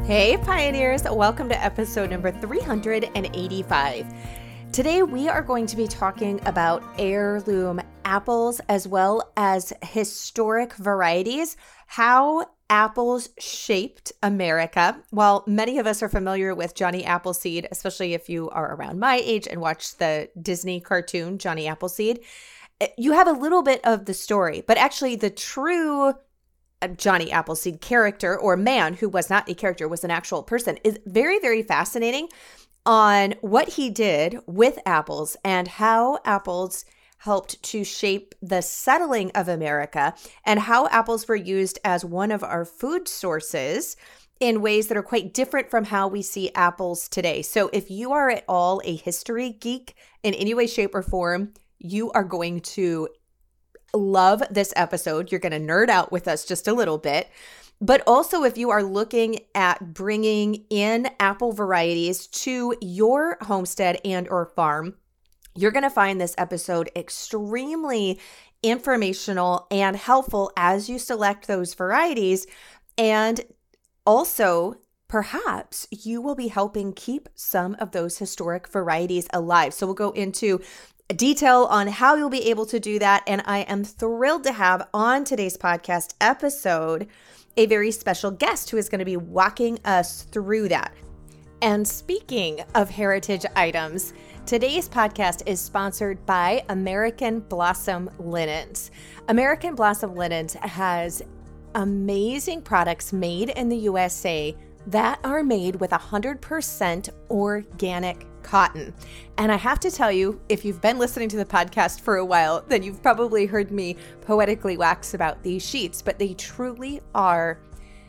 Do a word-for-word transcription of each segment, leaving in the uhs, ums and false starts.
Hey Pioneers, welcome to episode number three hundred eighty-five. Today we are going to be talking about heirloom apples as well as historic varieties, how apples shaped America. While many of us are familiar with Johnny Appleseed, especially if you are around my age and watch the Disney cartoon Johnny Appleseed, you have a little bit of the story, but actually the true Johnny Appleseed character, or man who was not a character, was an actual person, is very, very fascinating on what he did with apples and how apples helped to shape the settling of America and how apples were used as one of our food sources in ways that are quite different from how we see apples today. So if you are at all a history geek in any way, shape, or form, you are going to love this episode. You're going to nerd out with us just a little bit. But also, if you are looking at bringing in apple varieties to your homestead and or farm, you're going to find this episode extremely informational and helpful as you select those varieties. And also, perhaps you will be helping keep some of those historic varieties alive. So we'll go into detail on how you'll be able to do that. And I am thrilled to have on today's podcast episode a very special guest who is going to be walking us through that. And speaking of heritage items, today's podcast is sponsored by American Blossom Linens. American Blossom Linens has amazing products made in the U S A that are made with one hundred percent organic cotton. And I have to tell you, if you've been listening to the podcast for a while, then you've probably heard me poetically wax about these sheets, but they truly are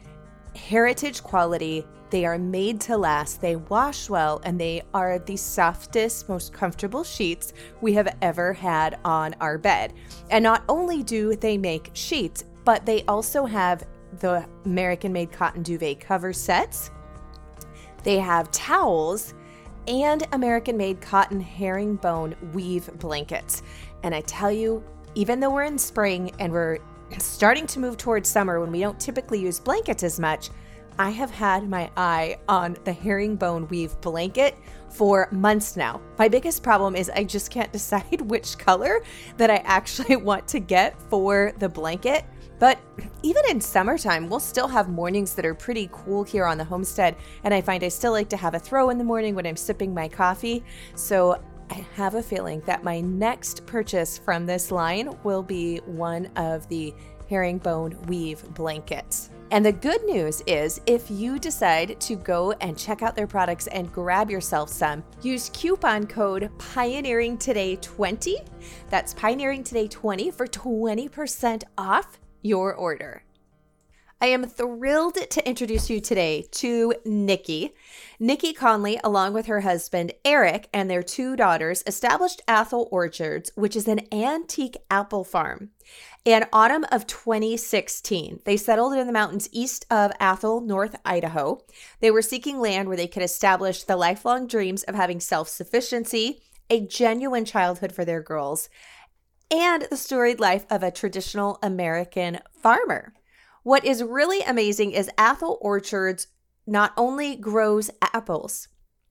heritage quality. They are made to last, they wash well, and they are the softest, most comfortable sheets we have ever had on our bed. And not only do they make sheets, but they also have the American-made cotton duvet cover sets. They have towels and American-made cotton herringbone weave blankets. And I tell you, even though we're in spring and we're starting to move towards summer when we don't typically use blankets as much, I have had my eye on the herringbone weave blanket for months now. My biggest problem is I just can't decide which color that I actually want to get for the blanket. But even in summertime, we'll still have mornings that are pretty cool here on the homestead. And I find I still like to have a throw in the morning when I'm sipping my coffee. So I have a feeling that my next purchase from this line will be one of the herringbone weave blankets. And the good news is, if you decide to go and check out their products and grab yourself some, use coupon code Pioneering Today twenty. That's Pioneering Today twenty for twenty percent off your order. I am thrilled to introduce you today to Nikki. Nikki Conley, along with her husband Eric and their two daughters, established Athol Orchards, which is an antique apple farm. In autumn of twenty sixteen, they settled in the mountains east of Athol, North Idaho. They were seeking land where they could establish the lifelong dreams of having self-sufficiency, a genuine childhood for their girls, and the storied life of a traditional American farmer. What is really amazing is Athol Orchards not only grows apples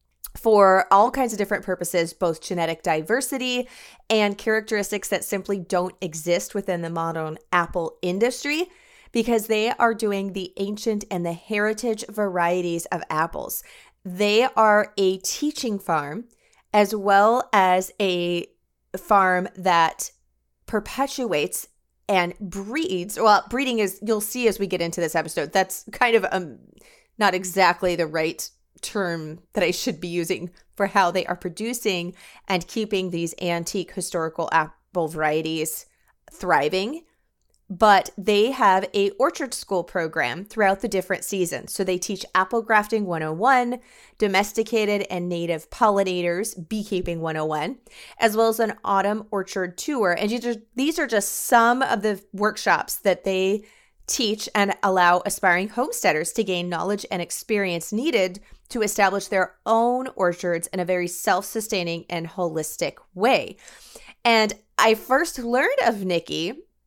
for all kinds of different purposes, both genetic diversity and characteristics that simply don't exist within the modern apple industry, because they are doing the ancient and the heritage varieties of apples. They are a teaching farm as well as a farm that perpetuates and breeds. Well, breeding is, you'll see as we get into this episode, that's kind of um, not exactly the right term that I should be using for how they are producing and keeping these antique historical apple varieties thriving. But they have a orchard school program throughout the different seasons. So they teach apple grafting one oh one, domesticated and native pollinators, beekeeping one oh one, as well as an autumn orchard tour. And these are, these are just some of the workshops that they teach and allow aspiring homesteaders to gain knowledge and experience needed to establish their own orchards in a very self-sustaining and holistic way. And I first learned of Nikki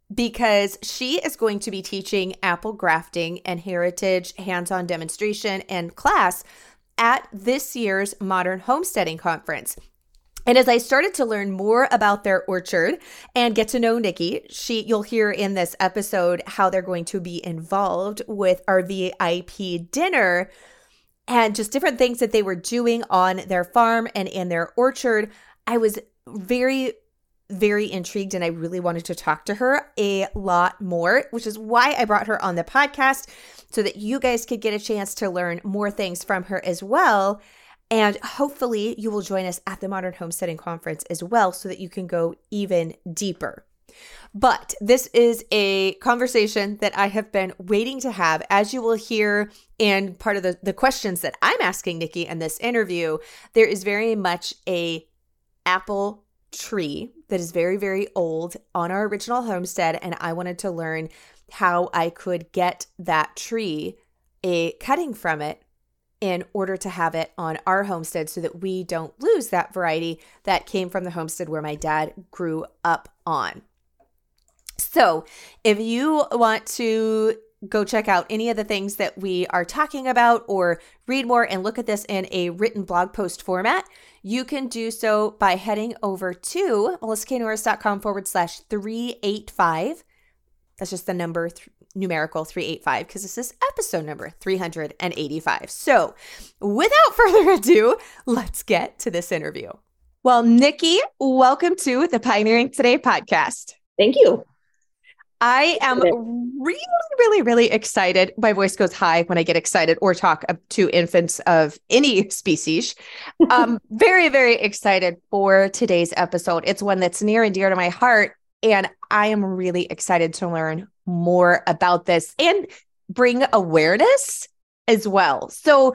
because she is going to be teaching apple grafting and heritage hands-on demonstration and class at this year's Modern Homesteading Conference. And as I started to learn more about their orchard and get to know Nikki, she you'll hear in this episode how they're going to be involved with our V I P dinner and just different things that they were doing on their farm and in their orchard. I was very, very intrigued and I really wanted to talk to her a lot more, which is why I brought her on the podcast so that you guys could get a chance to learn more things from her as well. And hopefully you will join us at the Modern Homesteading Conference as well so that you can go even deeper. But this is a conversation that I have been waiting to have. As you will hear in part of the, the questions that I'm asking Nikki in this interview, there is very much a apple tree that is very, very old on our original homestead. And I wanted to learn how I could get that tree, a cutting from it, in order to have it on our homestead so that we don't lose that variety that came from the homestead where my dad grew up on. So if you want to go check out any of the things that we are talking about or read more and look at this in a written blog post format, you can do so by heading over to melissaknorris.com forward slash 385. That's just the number th- numerical three eighty-five because this is episode number three hundred eighty-five. So without further ado, let's get to this interview. Well, Nikki, welcome to the Pioneering Today podcast. Thank you. I am really, really, really excited. My voice goes high when I get excited or talk to infants of any species. Um, very, very excited for today's episode. It's one that's near and dear to my heart. And I am really excited to learn more about this and bring awareness as well. So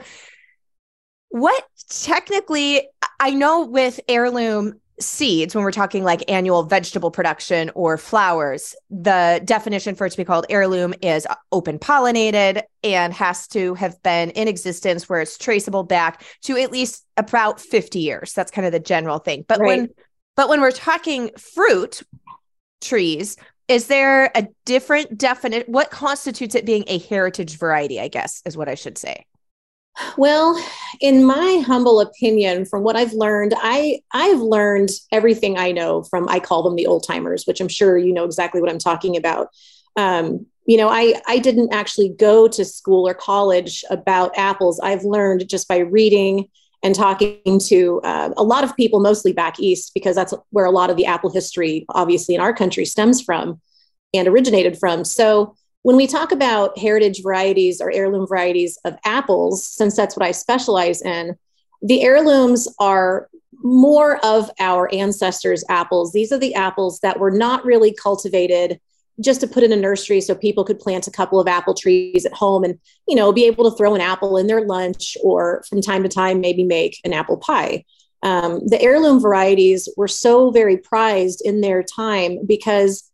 what technically, I know with heirloom seeds, when we're talking like annual vegetable production or flowers, the definition for it to be called heirloom is open pollinated and has to have been in existence where it's traceable back to at least about fifty years. That's kind of the general thing. But Right. when, but when we're talking fruit trees, is there a different definite, what constitutes it being a heritage variety, I guess, is what I should say? Well, in my humble opinion, from what I've learned, I, I've learned everything I know from, I call them the old timers, which I'm sure you know exactly what I'm talking about. Um, you know, I, I didn't actually go to school or college about apples. I've learned just by reading and talking to uh, a lot of people, mostly back east, because that's where a lot of the apple history, obviously in our country, stems from and originated from. So when we talk about heritage varieties or heirloom varieties of apples, since that's what I specialize in, the heirlooms are more of our ancestors' apples. These are the apples that were not really cultivated just to put in a nursery so people could plant a couple of apple trees at home and, you know, be able to throw an apple in their lunch or from time to time, maybe make an apple pie. Um, the heirloom varieties were so very prized in their time because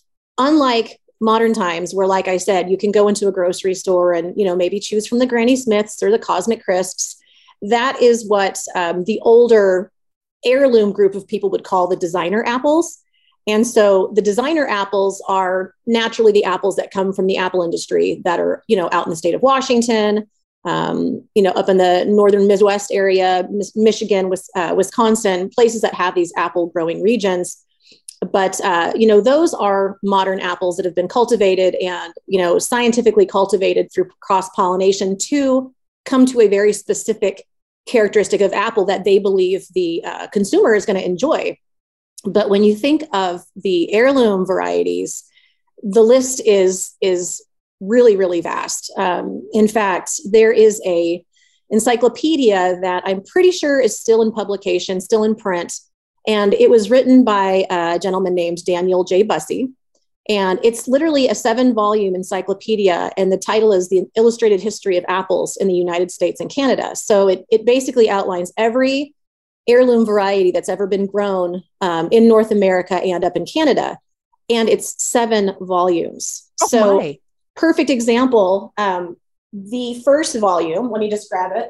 unlike modern times where, like I said, you can go into a grocery store and, you know, maybe choose from the Granny Smiths or the Cosmic Crisps. That is what um, the older heirloom group of people would call the designer apples. And so the designer apples are naturally the apples that come from the apple industry that are, you know, out in the state of Washington, um, you know, up in the northern Midwest area, Michigan, uh, Wisconsin, places that have these apple growing regions. But, uh, you know, those are modern apples that have been cultivated and, you know, scientifically cultivated through cross-pollination to come to a very specific characteristic of apple that they believe the uh, consumer is going to enjoy. But when you think of the heirloom varieties, the list is, is really, really vast. Um, in fact, there is a encyclopedia that I'm pretty sure is still in publication, still in print. And it was written by a gentleman named Daniel J. Bussey. And it's literally a seven volume encyclopedia. And the title is The Illustrated History of Apples in the United States and Canada. So it, it basically outlines every heirloom variety that's ever been grown um, in North America and up in Canada. And it's seven volumes. Oh, so my. Perfect example. Um, the first volume, let me just grab it.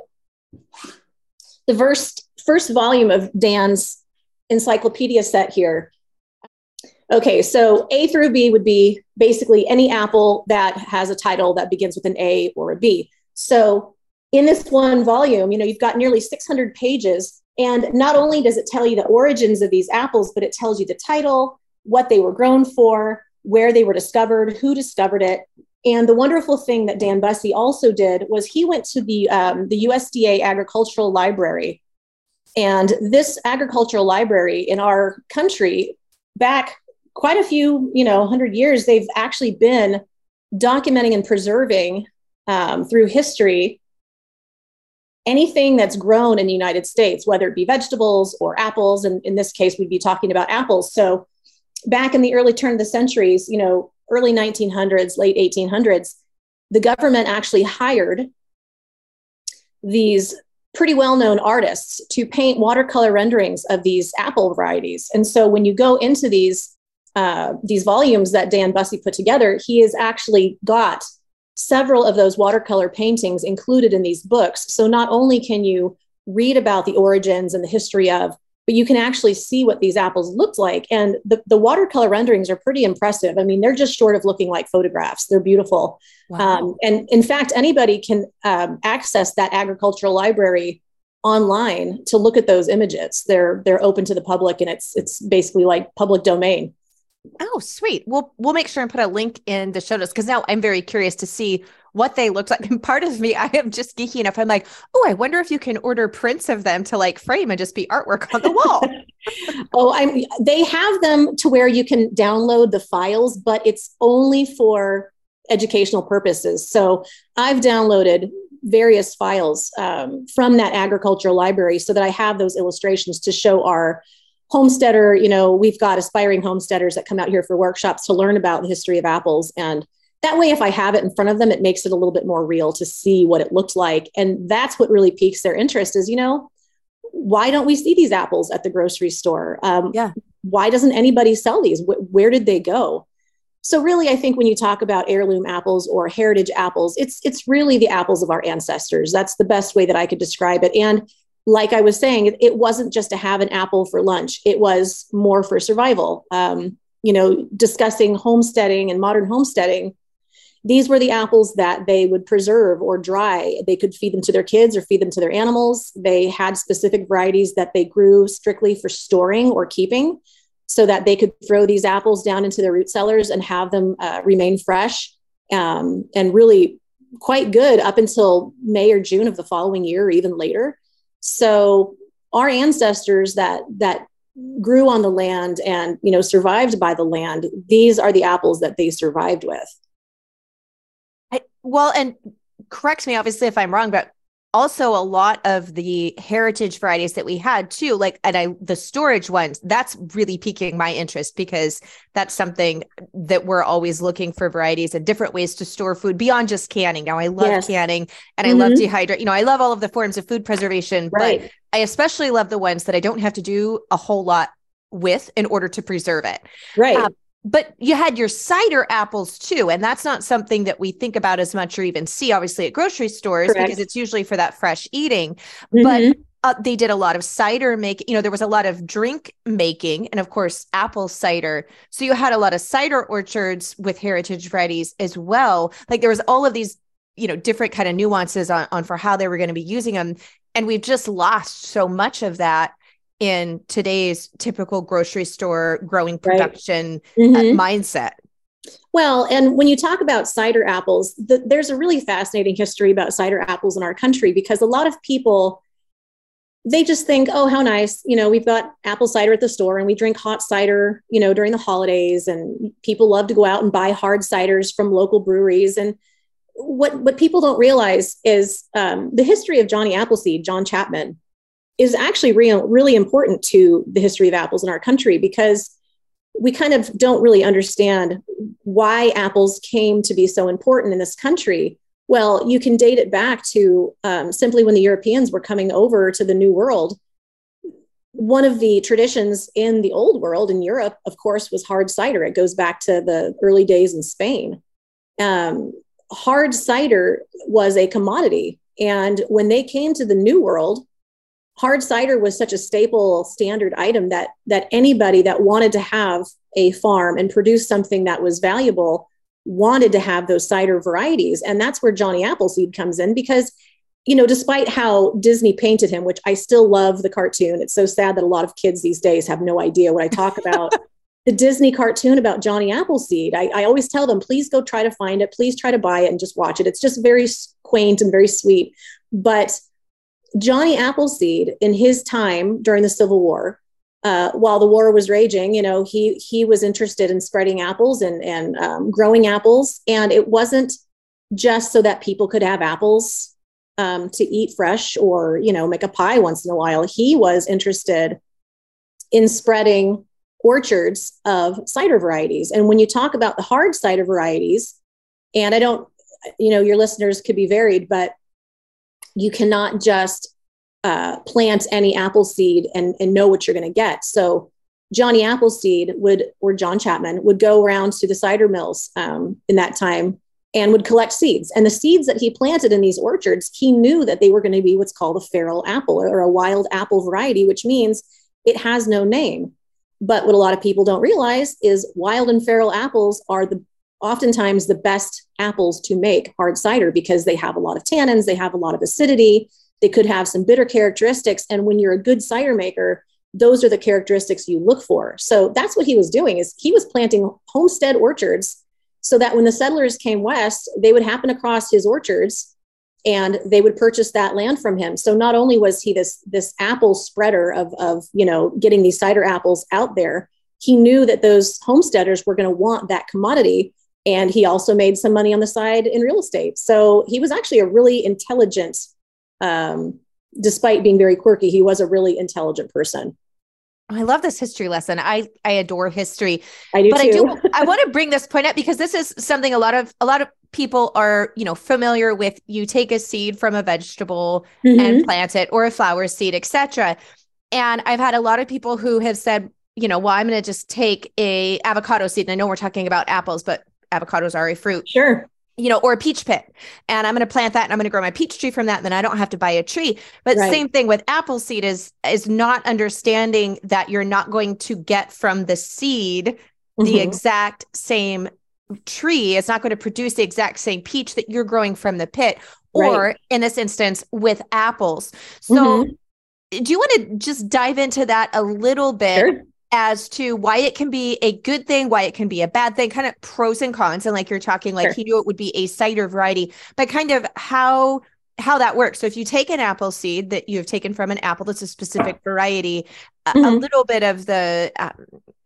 The first, first volume of Dan's encyclopedia set here Okay, so A through B would be basically any apple that has a title that begins with an A or a B. So in this one volume, you know, you've got nearly six hundred pages. And not only does it tell you the origins of these apples, but it tells you the title, what they were grown for, where they were discovered, who discovered it. And the wonderful thing that Dan Busse also did was he went to the, um, the U S D A Agricultural Library. And this agricultural library in our country, back quite a few, you know, hundred years, they've actually been documenting and preserving um, through history anything that's grown in the United States, whether it be vegetables or apples. And in this case, we'd be talking about apples. So back in the early turn of the centuries, you know, early nineteen hundreds, late eighteen hundreds, the government actually hired these pretty well-known artists to paint watercolor renderings of these apple varieties. And so when you go into these, uh, these volumes that Dan Busse put together, he has actually got several of those watercolor paintings included in these books. So not only can you read about the origins and the history of, but you can actually see what these apples looked like. And the, the watercolor renderings are pretty impressive. I mean, they're just short of looking like photographs. They're beautiful. Wow. Um, and in fact, anybody can um, access that agricultural library online to look at those images. They're, they're open to the public, and it's, it's basically like public domain. Oh, sweet. We'll, we'll make sure and put a link in the show notes, because now I'm very curious to see what they looked like. And part of me, I am just geeky enough. I'm like, oh, I wonder if you can order prints of them to like frame and just be artwork on the wall. oh, I'm, they have them to where you can download the files, but it's only for educational purposes. So I've downloaded various files um, from that agricultural library so that I have those illustrations to show our homesteader. You know, we've got aspiring homesteaders that come out here for workshops to learn about the history of apples. And that way, if I have it in front of them, it makes it a little bit more real to see what it looked like. And that's what really piques their interest is, you know, why don't we see these apples at the grocery store? Um, yeah. Why doesn't anybody sell these? Wh- where did they go? So really, I think when you talk about heirloom apples or heritage apples, it's it's really the apples of our ancestors. That's the best way that I could describe it. And like I was saying, it wasn't just to have an apple for lunch. It was more for survival. Um, you know, discussing homesteading and modern homesteading, these were the apples that they would preserve or dry. They could feed them to their kids or feed them to their animals. They had specific varieties that they grew strictly for storing or keeping so that they could throw these apples down into their root cellars and have them uh, remain fresh um, and really quite good up until May or June of the following year or even later. So our ancestors that that grew on the land and, you know, survived by the land, these are the apples that they survived with. I, well, and correct me, obviously, if I'm wrong, but also a lot of the heritage varieties that we had too, like, and I, the storage ones, that's really piquing my interest because that's something that we're always looking for varieties and different ways to store food beyond just canning. Now I love yes. canning and mm-hmm. I love dehydrate, you know, I love all of the forms of food preservation, right. but I especially love the ones that I don't have to do a whole lot with in order to preserve it. Right. Um, But you had your cider apples too. And that's not something that we think about as much or even see obviously at grocery stores Correct. Because it's usually for that fresh eating. Mm-hmm. But uh, they did a lot of cider making, you know, there was a lot of drink making and of course, apple cider. So you had a lot of cider orchards with heritage varieties as well. Like there was all of these, you know, different kind of nuances on, on for how they were going to be using them. And we've just lost so much of that in today's typical grocery store growing production right. mm-hmm. uh, mindset. Well, and when you talk about cider apples, the, there's a really fascinating history about cider apples in our country because a lot of people, they just think, oh, how nice. You know, we've got apple cider at the store and we drink hot cider, you know, during the holidays and people love to go out and buy hard ciders from local breweries. And what, what people don't realize is um, the history of Johnny Appleseed, John Chapman, is actually real, really important to the history of apples in our country because we kind of don't really understand why apples came to be so important in this country. Well, you can date it back to um, simply when the Europeans were coming over to the New World. One of the traditions in the Old World in Europe, of course, was hard cider. It goes back to the early days in Spain. Um, hard cider was a commodity. And when they came to the New World, hard cider was such a staple standard item that that anybody that wanted to have a farm and produced something that was valuable wanted to have those cider varieties. And that's where Johnny Appleseed comes in, because, you know, despite how Disney painted him, which I still love the cartoon, it's so sad that a lot of kids these days have no idea what I talk about. The Disney cartoon about Johnny Appleseed, I, I always tell them, please go try to find it. Please try to buy it and just watch it. It's just very quaint and very sweet. But Johnny Appleseed, in his time during the Civil War, uh, while the war was raging, you know, he he was interested in spreading apples and, and um, growing apples. And it wasn't just so that people could have apples um, to eat fresh or, you know, make a pie once in a while. He was interested in spreading orchards of cider varieties. And when you talk about the hard cider varieties, and I don't, you know, your listeners could be varied, but you cannot just uh, plant any apple seed and, and know what you're going to get. So Johnny Appleseed would, or John Chapman would go around to the cider mills um, in that time and would collect seeds. And the seeds that he planted in these orchards, he knew that they were going to be what's called a feral apple, or, or a wild apple variety, which means it has no name. But what a lot of people don't realize is wild and feral apples are the oftentimes the best apples to make hard cider, because they have a lot of tannins, they have a lot of acidity, they could have some bitter characteristics. And when you're a good cider maker, those are the characteristics you look for. So that's what he was doing, is he was planting homestead orchards so that when the settlers came west, they would happen across his orchards and they would purchase that land from him. So not only was he this, this apple spreader of, of, you know, getting these cider apples out there, he knew that those homesteaders were going to want that commodity. And he also made some money on the side in real estate. So he was actually a really intelligent, um, despite being very quirky, he was a really intelligent person. I love this history lesson. I, I adore history. I do but too. I do, I want to bring this point up because this is something a lot of, a lot of people are, you know, familiar with. You take a seed from a vegetable mm-hmm. and plant it, or a flower seed, et cetera. And I've had a lot of people who have said, you know, well, I'm going to just take a avocado seed. And I know we're talking about apples, but avocados are a fruit. Sure. You know, or a peach pit. And I'm going to plant that and I'm going to grow my peach tree from that. And then I don't have to buy a tree. But right. Same thing with apple seed is, is not understanding that you're not going to get from the seed mm-hmm. the exact same tree. It's not going to produce the exact same peach that you're growing from the pit, or right. in this instance with apples. So mm-hmm. do you want to just dive into that a little bit? Sure. As to why it can be a good thing, why it can be a bad thing, kind of pros and cons. And like you're talking, like sure. he knew it would be a cider variety, but kind of how how that works. So if you take an apple seed that you've taken from an apple that's a specific variety, mm-hmm. a, a little bit of the, um,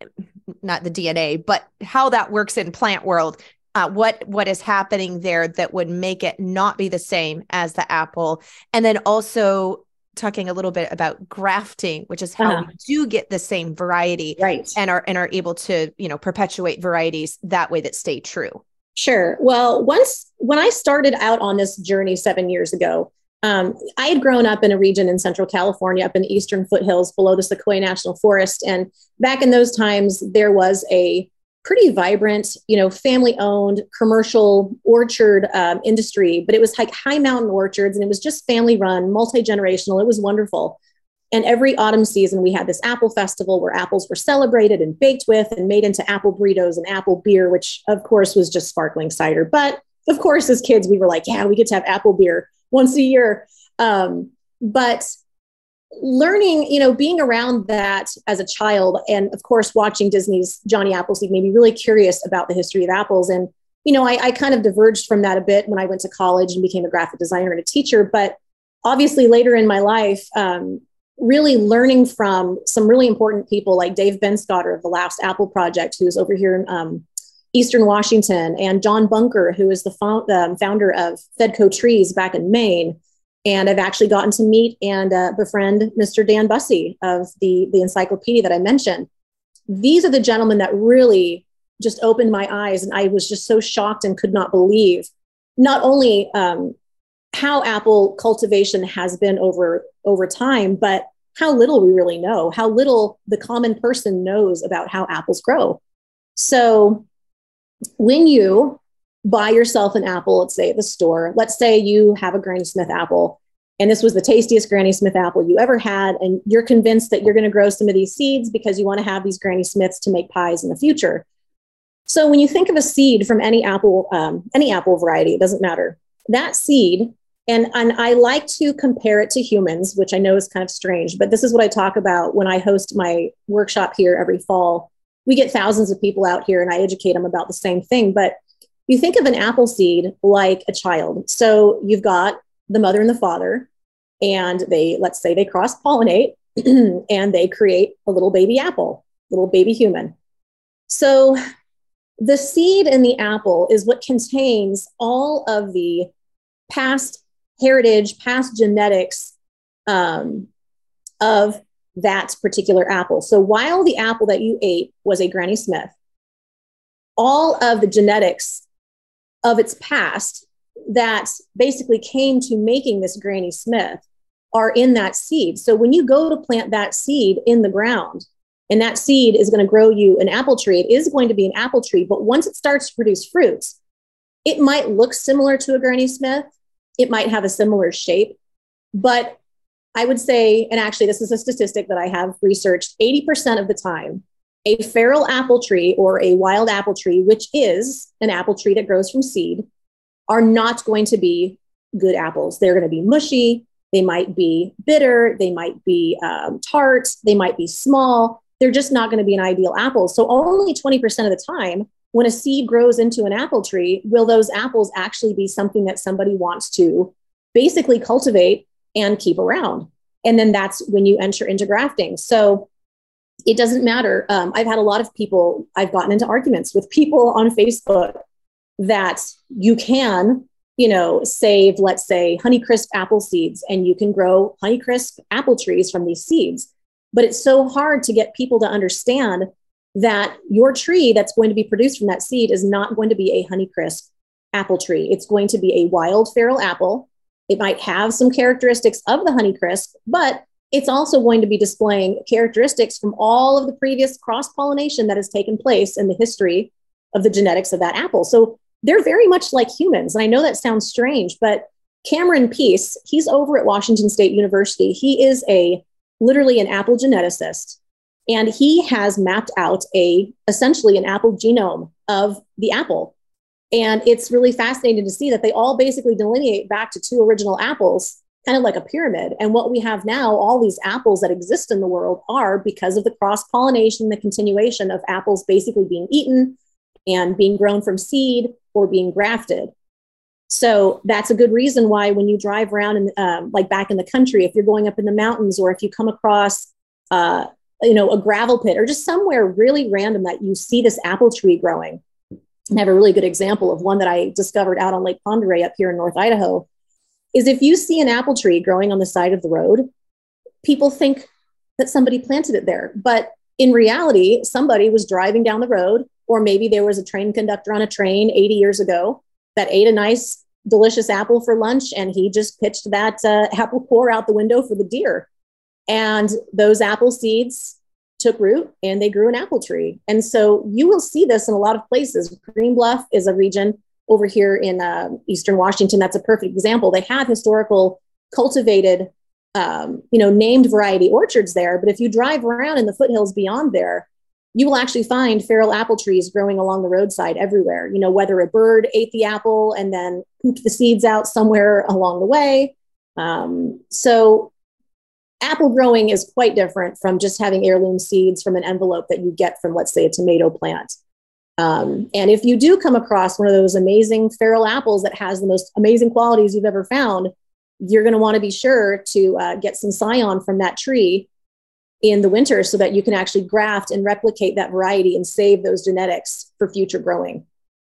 not the D N A, but how that works in plant world, uh, what what is happening there that would make it not be the same as the apple. And then also talking a little bit about grafting, which is how uh-huh. we do get the same variety, right? And are and are able to, you know, perpetuate varieties that way that stay true. Sure. Well, once when I started out on this journey seven years ago, um, I had grown up in a region in Central California, up in the eastern foothills below the Sequoia National Forest, and back in those times, there was a pretty vibrant, you know, family-owned commercial orchard um, industry, but it was like high mountain orchards, and it was just family-run, multi-generational. It was wonderful. And every autumn season, we had this apple festival where apples were celebrated and baked with and made into apple burritos and apple beer, which of course was just sparkling cider. But of course, as kids, we were like, yeah, we get to have apple beer once a year. Um, but learning, you know, being around that as a child, and of course, watching Disney's Johnny Appleseed made me really curious about the history of apples. And, you know, I, I kind of diverged from that a bit when I went to college and became a graphic designer and a teacher. But obviously later in my life, um, really learning from some really important people like Dave Benscotter of the Last Apple Project, who's over here in um, Eastern Washington, and John Bunker, who is the fo- um, founder of Fedco Trees back in Maine. And I've actually gotten to meet and uh, befriend Mister Dan Bussey of the, the encyclopedia that I mentioned. These are the gentlemen that really just opened my eyes. And I was just so shocked and could not believe not only um, how apple cultivation has been over, over time, but how little we really know, how little the common person knows about how apples grow. So when you buy yourself an apple, let's say at the store, let's say you have a Granny Smith apple And this was the tastiest Granny Smith apple you ever had. And you're convinced that you're going to grow some of these seeds because you want to have these Granny Smiths to make pies in the future. So when you think of a seed from any apple, um, any apple variety, it doesn't matter. That seed, and, and I like to compare it to humans, which I know is kind of strange, but this is what I talk about when I host my workshop here every fall. We get thousands of people out here and I educate them about the same thing. But you think of an apple seed like a child. So you've got the mother and the father, and they, let's say they cross-pollinate and they create a little baby apple, little baby human. So the seed in the apple is what contains all of the past heritage, past genetics um, of that particular apple. So while the apple that you ate was a Granny Smith, all of the genetics of its past that basically came to making this Granny Smith are in that seed. So when you go to plant that seed in the ground, and that seed is going to grow you an apple tree, it is going to be an apple tree. But once it starts to produce fruits, it might look similar to a Granny Smith. It might have a similar shape. But I would say, and actually this is a statistic that I have researched, eighty percent of the time, a feral apple tree or a wild apple tree, which is an apple tree that grows from seed, are not going to be good apples. They're going to be mushy. They might be bitter. They might be um, tart. They might be small. They're just not going to be an ideal apple. So only twenty percent of the time, when a seed grows into an apple tree, will those apples actually be something that somebody wants to basically cultivate and keep around. And then that's when you enter into grafting. So it doesn't matter. Um, I've had a lot of people, I've gotten into arguments with people on Facebook that you can, you know, save, let's say, Honeycrisp apple seeds, and you can grow Honeycrisp apple trees from these seeds. But it's so hard to get people to understand that your tree that's going to be produced from that seed is not going to be a Honeycrisp apple tree. It's going to be a wild feral apple. It might have some characteristics of the Honeycrisp, but it's also going to be displaying characteristics from all of the previous cross-pollination that has taken place in the history of the genetics of that apple. So they're very much like humans. And I know that sounds strange, but Cameron Peace, he's over at Washington State University. He is a literally an apple geneticist. And he has mapped out a essentially an apple genome of the apple. And it's really fascinating to see that they all basically delineate back to two original apples, kind of like a pyramid. And what we have now, all these apples that exist in the world are because of the cross-pollination, the continuation of apples basically being eaten and being grown from seed or being grafted. So that's a good reason why when you drive around in, um, like back in the country, if you're going up in the mountains, or if you come across, uh, you know, a gravel pit or just somewhere really random that you see this apple tree growing. And I have a really good example of one that I discovered out on Lake Pend Oreille up here in North Idaho, is if you see an apple tree growing on the side of the road, people think that somebody planted it there. But in reality, somebody was driving down the road, or maybe there was a train conductor on a train eighty years ago that ate a nice, delicious apple for lunch, and he just pitched that uh, apple core out the window for the deer. And those apple seeds took root and they grew an apple tree. And so you will see this in a lot of places. Green Bluff is a region over here in uh, Eastern Washington. That's a perfect example. They have historical cultivated, um, you know, named variety orchards there. But if you drive around in the foothills beyond there, you will actually find feral apple trees growing along the roadside everywhere. You know, whether a bird ate the apple and then pooped the seeds out somewhere along the way. Um, so apple growing is quite different from just having heirloom seeds from an envelope that you get from, let's say, a tomato plant. Um, and if you do come across one of those amazing feral apples that has the most amazing qualities you've ever found, you're going to want to be sure to uh, get some scion from that tree in the winter so that you can actually graft and replicate that variety and save those genetics for future growing.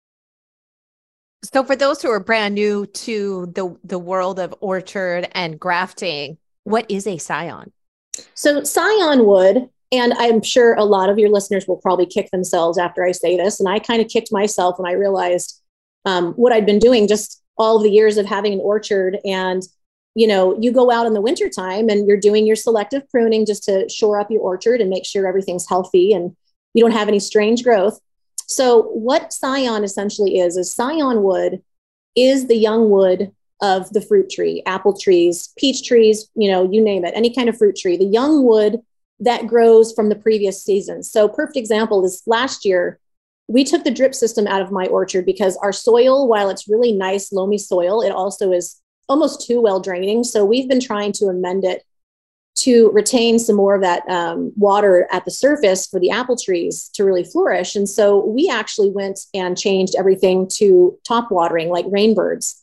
So for those who are brand new to the, the world of orchard and grafting, what is a scion? So scion wood, and I'm sure a lot of your listeners will probably kick themselves after I say this, and I kind of kicked myself when I realized um, what I'd been doing just all of the years of having an orchard. And, you know, you go out in the wintertime and you're doing your selective pruning just to shore up your orchard and make sure everything's healthy and you don't have any strange growth. So what scion essentially is, is scion wood is the young wood of the fruit tree, apple trees, peach trees, you know, you name it, any kind of fruit tree, the young wood that grows from the previous season. So perfect example is last year, we took the drip system out of my orchard because our soil, while it's really nice, loamy soil, it also is almost too well draining. So we've been trying to amend it to retain some more of that um, water at the surface for the apple trees to really flourish. And so we actually went and changed everything to top watering, like rainbirds.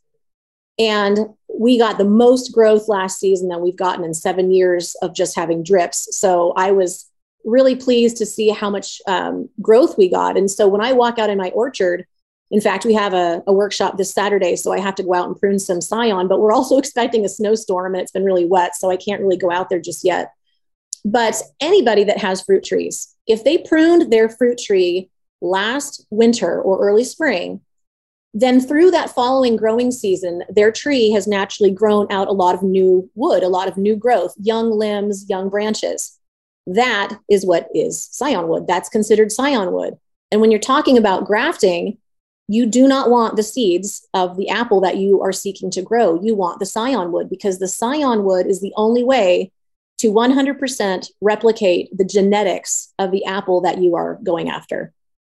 And we got the most growth last season that we've gotten in seven years of just having drips. So I was really pleased to see how much um, growth we got. And so when I walk out in my orchard, in fact, we have a, a workshop this Saturday, so I have to go out and prune some scion, but we're also expecting a snowstorm and it's been really wet, so I can't really go out there just yet. But anybody that has fruit trees, if they pruned their fruit tree last winter or early spring, then through that following growing season, their tree has naturally grown out a lot of new wood, a lot of new growth, young limbs, young branches. That is what is scion wood. That's considered scion wood. And when you're talking about grafting, you do not want the seeds of the apple that you are seeking to grow. You want the scion wood because the scion wood is the only way to one hundred percent replicate the genetics of the apple that you are going after.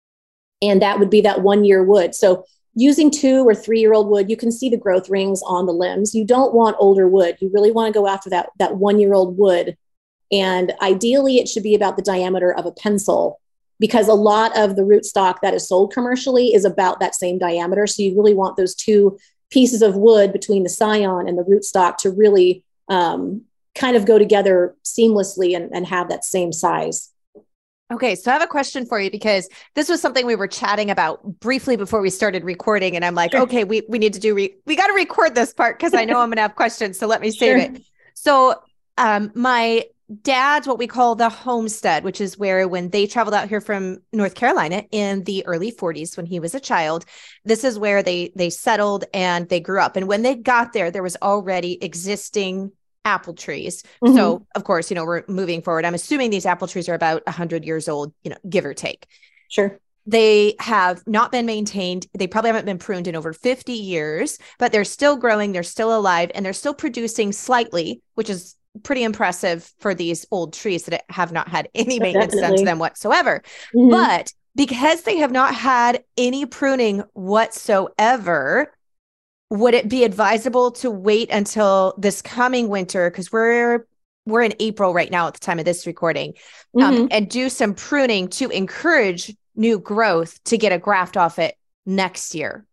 And that would be that one year wood. So using two or three year old wood, you can see the growth rings on the limbs. You don't want older wood. You really want to go after that, that one year old wood. And ideally it should be about the diameter of a pencil, because a lot of the rootstock that is sold commercially is about that same diameter. So you really want those two pieces of wood between the scion and the rootstock to really um, kind of go together seamlessly and, and have that same size. Okay, so I have a question for you, because this was something we were chatting about briefly before we started recording. And I'm like, sure. okay, we, we need to do, re- we got to record this part because I know I'm going to have questions. So let me save sure. it. So um, my dad's what we call the homestead, which is where when they traveled out here from North Carolina in the early forties, when he was a child, this is where they they settled and they grew up. And when they got there, there was already existing apple trees. Mm-hmm. So of course, you know, we're moving forward. I'm assuming these apple trees are about one hundred years old, you know, give or take. Sure. They have not been maintained. They probably haven't been pruned in over fifty years, but they're still growing. They're still alive, and they're still producing slightly, which is pretty impressive for these old trees that have not had any maintenance Definitely. done to them whatsoever. Mm-hmm. But because they have not had any pruning whatsoever, would it be advisable to wait until this coming winter? Because we're we're in April right now at the time of this recording, mm-hmm. um, and do some pruning to encourage new growth to get a graft off it next year.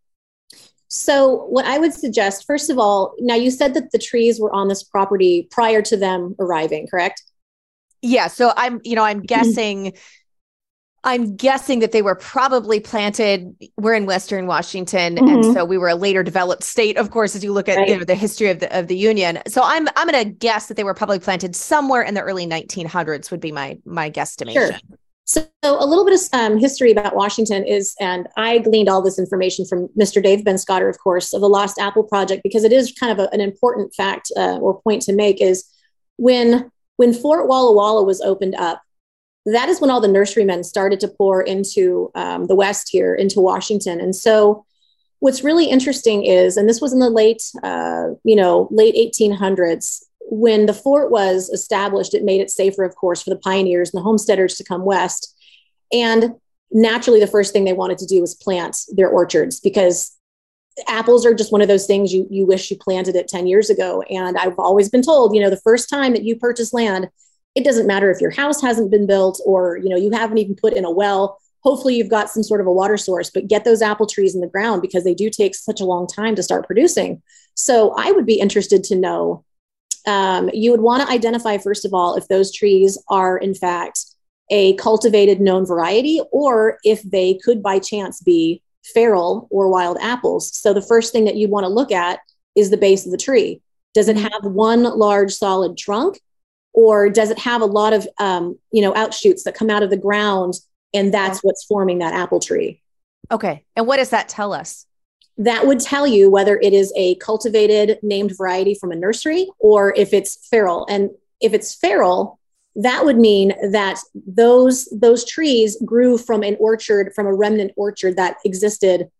So what I would suggest, first of all, now you said that the trees were on this property prior to them arriving, correct? Yeah. So I'm, you know, I'm guessing, I'm guessing that they were probably planted. We're in Western Washington. Mm-hmm. And so we were a later developed state, of course, as you look at right. you know, the history of the, of the Union. So I'm, I'm going to guess that they were probably planted somewhere in the early nineteen hundreds would be my, my guesstimation. Sure. So a little bit of um, history about Washington is, and I gleaned all this information from Mister Dave Benscoter, of course, of the Lost Apple Project, because it is kind of a, an important fact uh, or point to make is when, when Fort Walla Walla was opened up, that is when all the nurserymen started to pour into um, the West here, into Washington. And so what's really interesting is, and this was in the late, uh, you know, late eighteen hundreds, when the fort was established, it made it safer, of course, for the pioneers and the homesteaders to come west. And naturally, the first thing they wanted to do was plant their orchards, because apples are just one of those things you, you wish you planted it ten years ago. And I've always been told, you know, the first time that you purchase land, it doesn't matter if your house hasn't been built or, you know, you haven't even put in a well. Hopefully you've got some sort of a water source, but get those apple trees in the ground because they do take such a long time to start producing. So I would be interested to know, um, you would want to identify, first of all, if those trees are in fact a cultivated known variety, or if they could by chance be feral or wild apples. So the first thing that you want to look at is the base of the tree. Does it have one large solid trunk, or does it have a lot of, um, you know, outshoots that come out of the ground, and that's what's forming that apple tree? Okay. And what does that tell us? That would tell you whether it is a cultivated named variety from a nursery or if it's feral. And if it's feral, that would mean that those, those trees grew from an orchard, from a remnant orchard that existed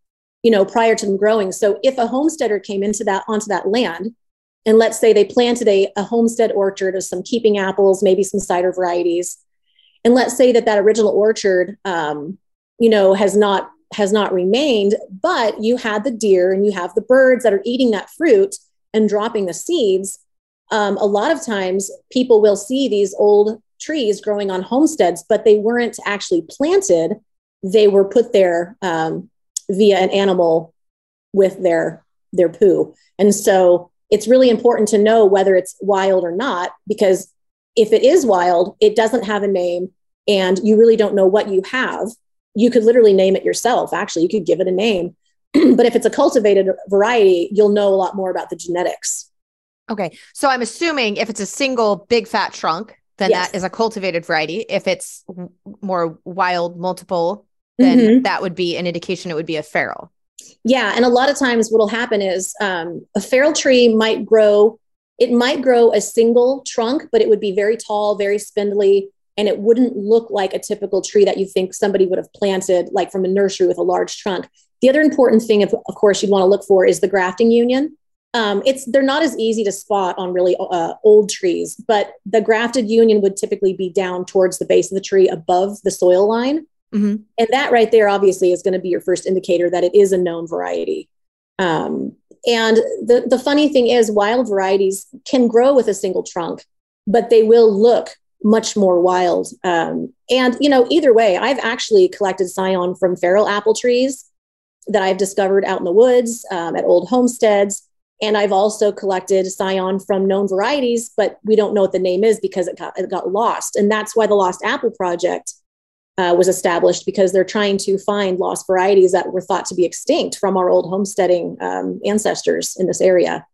you know, prior to them growing. So if a homesteader came into that onto that land, and let's say they planted a, a homestead orchard of some keeping apples, maybe some cider varieties, and let's say that that original orchard, um, you know, has not has not remained, but you had the deer and you have the birds that are eating that fruit and dropping the seeds. Um, a lot of times people will see these old trees growing on homesteads, but they weren't actually planted. They were put there um, via an animal with their, their poo. And so it's really important to know whether it's wild or not, because if it is wild, it doesn't have a name and you really don't know what you have. You could literally name it yourself. Actually, you could give it a name. But if it's a cultivated variety, you'll know a lot more about the genetics. Okay. So I'm assuming if it's a single big fat trunk, then yes. that is a cultivated variety. If it's more wild, multiple, then mm-hmm. that would be an indication it would be a feral. Yeah. And a lot of times what'll happen is um, a feral tree might grow, it might grow a single trunk, but it would be very tall, very spindly, and it wouldn't look like a typical tree that you think somebody would have planted like from a nursery with a large trunk. The other important thing, of, of course, you'd want to look for is the grafting union. Um, it's they're not as easy to spot on really uh, old trees, but the grafted union would typically be down towards the base of the tree above the soil line. Mm-hmm. And that right there, obviously, is going to be your first indicator that it is a known variety. Um, and the, the funny thing is wild varieties can grow with a single trunk, but they will look much more wild. Um, and, you know, either way, I've actually collected scion from feral apple trees that I've discovered out in the woods um, at old homesteads. And I've also collected scion from known varieties, but we don't know what the name is because it got, it got lost. And that's why the Lost Apple Project uh, was established, because they're trying to find lost varieties that were thought to be extinct from our old homesteading um, ancestors in this area.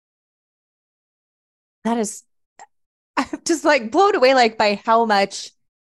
That is, I'm just like blown away, like by how much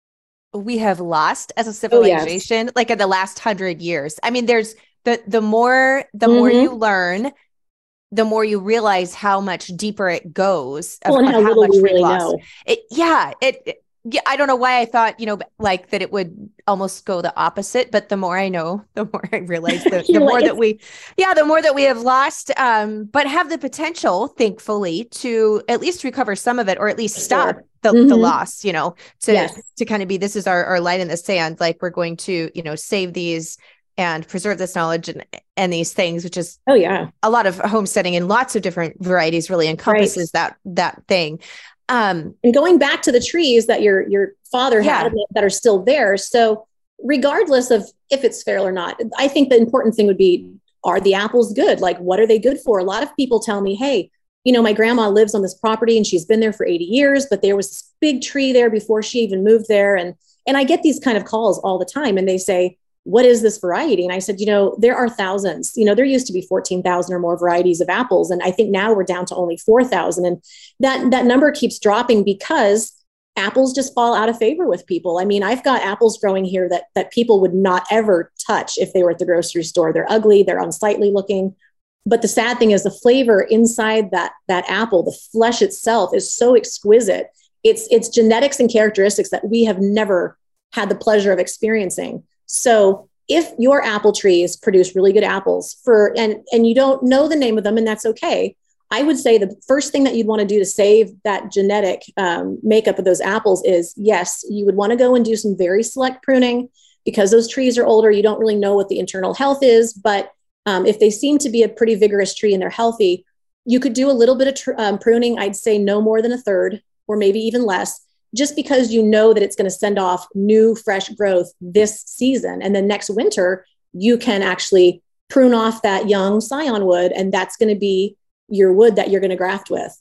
we have lost as a civilization, oh, yes. like in the last hundred years. I mean, there's the, the more, the mm-hmm. more you learn, the more you realize how much deeper it goes. Of, well, and how, of how little much we really lost. know. It, yeah, it, it, yeah. I don't know why I thought, you know, like that it would almost go the opposite, but the more I know, the more I realize the, the more like, that we, yeah, the more that we have lost, um, but have the potential, thankfully, to at least recover some of it, or at least stop sure. the, mm-hmm. the loss, you know, to, yes. to kind of be, this is our, our light in the sand. Like we're going to, you know, save these and preserve this knowledge and, and these things, which is oh yeah, a lot of homesteading in lots of different varieties really encompasses right. that, that thing. Um, and going back to the trees that your, your father yeah. had that are still there. So regardless of if it's feral or not, I think the important thing would be, are the apples good? Like, what are they good for? A lot of people tell me, hey, you know, my grandma lives on this property and she's been there for eighty years, but there was this big tree there before she even moved there. And, and I get these kind of calls all the time, and they say, what is this variety? And I said, you know, there are thousands, you know, there used to be fourteen thousand or more varieties of apples. And I think now we're down to only four thousand. And that, that number keeps dropping because apples just fall out of favor with people. I mean, I've got apples growing here that, that people would not ever touch if they were at the grocery store. They're ugly, they're unsightly looking. But the sad thing is the flavor inside that, that apple, the flesh itself is so exquisite. It's, it's genetics and characteristics that we have never had the pleasure of experiencing. So if your apple trees produce really good apples for, and, and you don't know the name of them, and that's okay, I would say the first thing that you'd want to do to save that genetic um, makeup of those apples is, yes, you would want to go and do some very select pruning, because those trees are older. You don't really know what the internal health is, but um, if they seem to be a pretty vigorous tree and they're healthy, you could do a little bit of tr- um, pruning. I'd say no more than a third, or maybe even less, just because you know that it's going to send off new, fresh growth this season. And then next winter, you can actually prune off that young scion wood, and that's going to be your wood that you're going to graft with.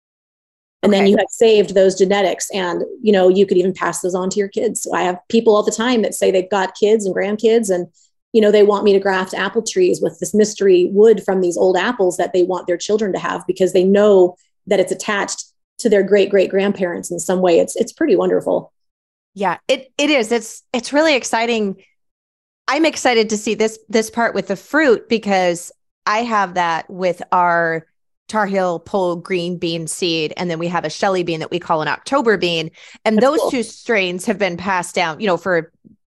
And okay. then you have saved those genetics, and, you know, you could even pass those on to your kids. So I have people all the time that say they've got kids and grandkids, and, you know, they want me to graft apple trees with this mystery wood from these old apples that they want their children to have, because they know that it's attached to their great great grandparents in some way. It's, it's pretty wonderful. Yeah, it, it is. It's, it's really exciting. I'm excited to see this, this part with the fruit, because I have that with our Tar Heel pole green bean seed. And then we have a Shelly bean that we call an October bean. And That's those cool. two strains have been passed down, you know, for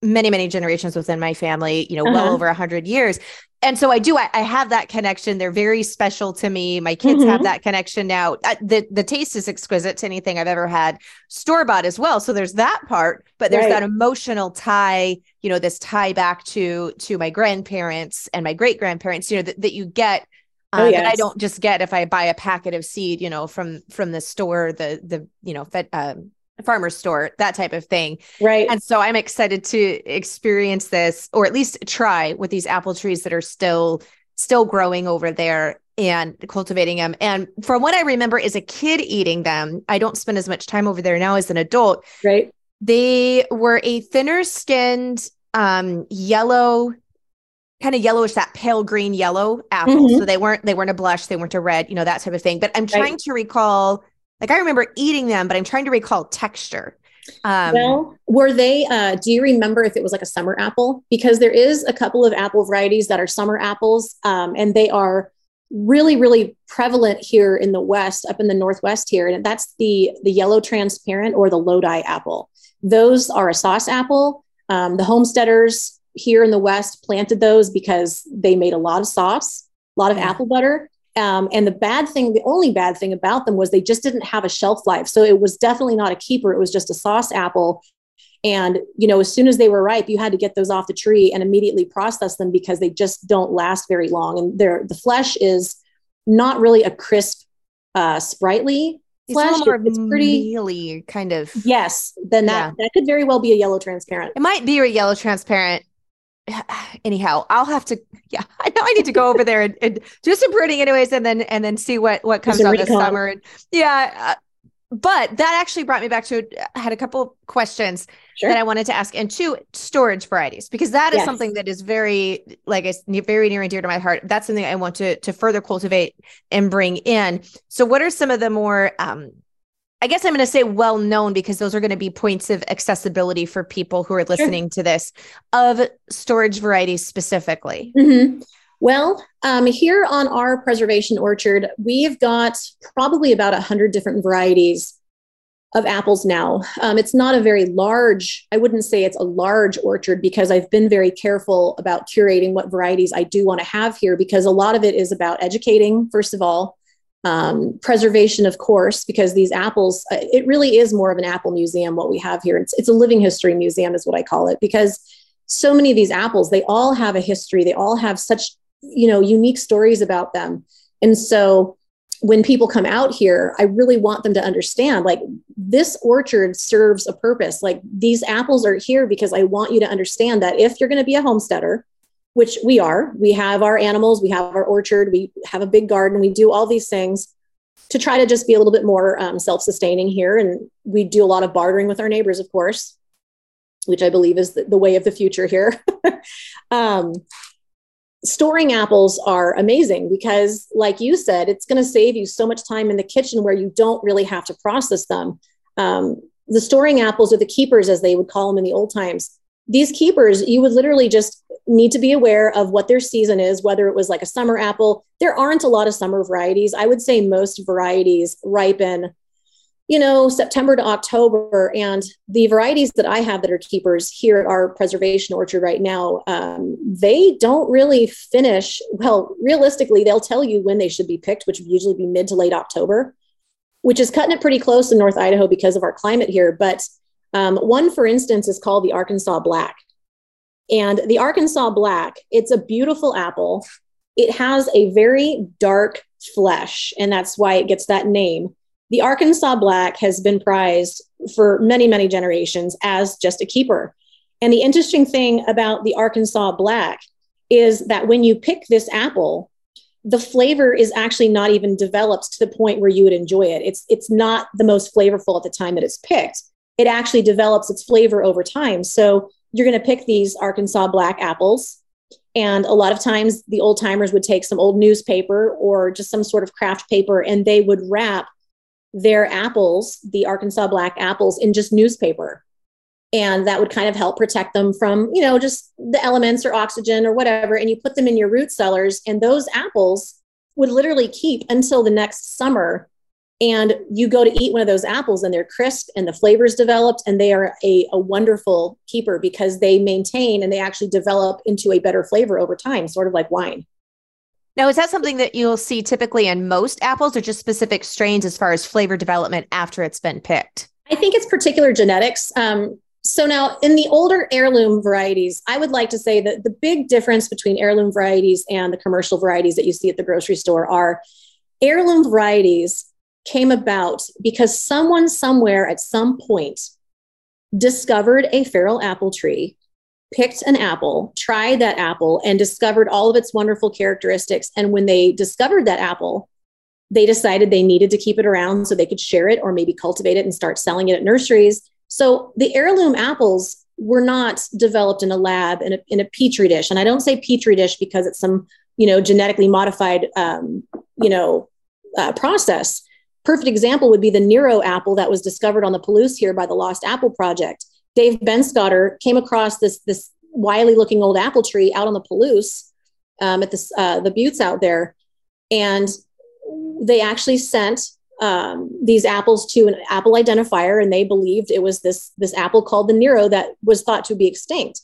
many, many generations within my family, you know, Uh-huh. well over a hundred years. And so I do, I, I have that connection. They're very special to me. My kids mm-hmm. have that connection now. Uh, the, the taste is exquisite to anything I've ever had store-bought as well. So there's that part, but there's right. that emotional tie, you know, this tie back to, to my grandparents and my great-grandparents, you know, that, that you get um, oh, yes. that I don't just get if I buy a packet of seed, you know, from, from the store, the, the, you know, fed, um, farmer's store, that type of thing. Right. And so I'm excited to experience this, or at least try with these apple trees that are still, still growing over there and cultivating them. And from what I remember as a kid eating them, I don't spend as much time over there now as an adult. Right. They were a thinner skinned, um, yellow, kind of yellowish, that pale green yellow apple. Mm-hmm. So they weren't, they weren't a blush, they weren't a red, you know, that type of thing. But I'm trying right. to recall, like, I remember eating them, but I'm trying to recall texture. Um, well, were they, uh, do you remember if it was like a summer apple? Because there is a couple of apple varieties that are summer apples, um, and they are really, really prevalent here in the West, up in the Northwest here. And that's the, the yellow transparent or the Lodi apple. Those are a sauce apple. Um, the homesteaders here in the West planted those because they made a lot of sauce, a lot of yeah. apple butter. Um, and the bad thing, the only bad thing about them was they just didn't have a shelf life. So it was definitely not a keeper. It was just a sauce apple. And, you know, as soon as they were ripe, you had to get those off the tree and immediately process them because they just don't last very long. And they're, the flesh is not really a crisp, uh, sprightly flesh. It's, more it's pretty mealy kind of. Yes. Then that, yeah. that could very well be a yellow transparent. It might be a yellow transparent. Anyhow, I'll have to, yeah, I know I need to go over there and, and do some pruning anyways, and then, and then see what, what comes out this summer. And yeah. Uh, but that actually brought me back to, I had a couple questions sure. that I wanted to ask, and two storage varieties, because that is yes. something that is very, like, it's very near and dear to my heart. That's something I want to, to further cultivate and bring in. So what are some of the more, um, I guess I'm going to say well-known, because those are going to be points of accessibility for people who are listening sure. to this, of storage varieties specifically? Mm-hmm. Well, um, here on our preservation orchard, we've got probably about a hundred different varieties of apples now. Um, it's not a very large, I wouldn't say it's a large orchard, because I've been very careful about curating what varieties I do want to have here, because a lot of it is about educating, first of all. Um, preservation, of course, because these apples, uh, it really is more of an apple museum, what we have here. It's, it's a living history museum is what I call it, because so many of these apples, they all have a history. They all have such, you know, unique stories about them. And so when people come out here, I really want them to understand, like, this orchard serves a purpose. Like, these apples are here because I want you to understand that if you're going to be a homesteader, which we are, we have our animals, we have our orchard, we have a big garden, we do all these things to try to just be a little bit more um, self-sustaining here. And we do a lot of bartering with our neighbors, of course, which I believe is the, the way of the future here. um, storing apples are amazing because, like you said, it's going to save you so much time in the kitchen where you don't really have to process them. Um, the storing apples, or the keepers, as they would call them in the old times, these keepers, you would literally just need to be aware of what their season is, whether it was like a summer apple. There aren't a lot of summer varieties. I would say most varieties ripen, you know, September to October. And the varieties that I have that are keepers here at our preservation orchard right now, um, they don't really finish. Well, realistically, they'll tell you when they should be picked, which would usually be mid to late October, which is cutting it pretty close in North Idaho because of our climate here. But um, one, for instance, is called the Arkansas Black. And the Arkansas Black, it's a beautiful apple. It has a very dark flesh, and that's why it gets that name. The Arkansas Black has been prized for many, many generations as just a keeper. And the interesting thing about the Arkansas Black is that when you pick this apple, the flavor is actually not even developed to the point where you would enjoy it. It's, it's not the most flavorful at the time that it's picked. It actually develops its flavor over time. So you're going to pick these Arkansas Black apples. And a lot of times the old timers would take some old newspaper or just some sort of craft paper, and they would wrap their apples, the Arkansas Black apples, in just newspaper. And that would kind of help protect them from, you know, just the elements or oxygen or whatever. And you put them in your root cellars, and those apples would literally keep until the next summer. And you go to eat one of those apples and they're crisp and the flavor's developed, and they are a, a wonderful keeper because they maintain and they actually develop into a better flavor over time, sort of like wine. Now, is that something that you'll see typically in most apples, or just specific strains as far as flavor development after it's been picked? I think it's particular genetics. Um, so now in the older heirloom varieties, I would like to say that the big difference between heirloom varieties and the commercial varieties that you see at the grocery store are heirloom varieties came about because someone somewhere at some point discovered a feral apple tree, picked an apple, tried that apple, and discovered all of its wonderful characteristics. And when they discovered that apple, they decided they needed to keep it around so they could share it or maybe cultivate it and start selling it at nurseries. So the heirloom apples were not developed in a lab in a, in a petri dish. And I don't say petri dish because it's some, you know, genetically modified, um, you know, uh, process. Perfect example would be the Nero apple that was discovered on the Palouse here by the Lost Apple Project. Dave Benscotter came across this, this wily looking old apple tree out on the Palouse um, at this, uh, the buttes out there. And they actually sent um, these apples to an apple identifier, and they believed it was this, this apple called the Nero that was thought to be extinct.